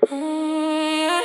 Yeah,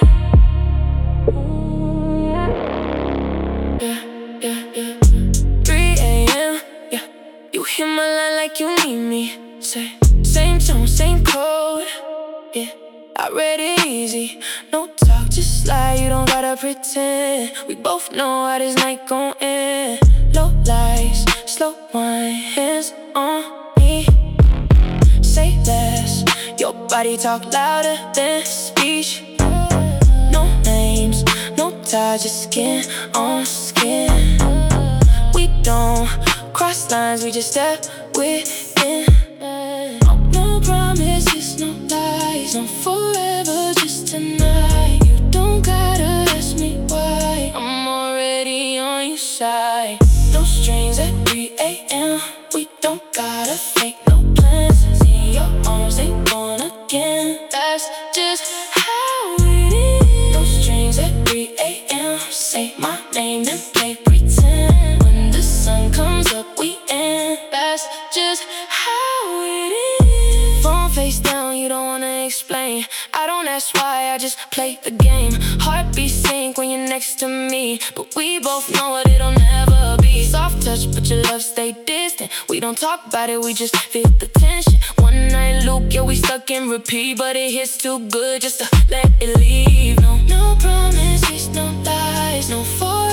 yeah. 3 a.m. Yeah, you hit my line like you need me. Say, same tone, same code. Yeah, I read it easy. No talk, just lie, you don't gotta pretend. We both know how this night gon' end. Low lights, slow wine, hands on me. Say less, your body talk louder than speech. No names, no ties, just skin on skin. We don't cross lines, we just step within. No promises, no lies, no forever, just tonight. You don't gotta ask me why, I'm already on your side. No strings at 3 a.m. We don't gotta fake no plans. See your arms, they gone again. That's just how it is. No strings at 3 a.m. Say my name and play pretend. When the sun comes up, we end. That's just how it is. Phone face down, you don't wanna explain. I don't ask why, I just play the game. Heartbeat sync when you're next to me, but we both know what it'll never be. Soft touch, but your love stay distant. We don't talk about it, we just feel the tension. One night loop, yeah, we stuck in repeat, but it hits too good just to let it leave. No promises, no lies, no for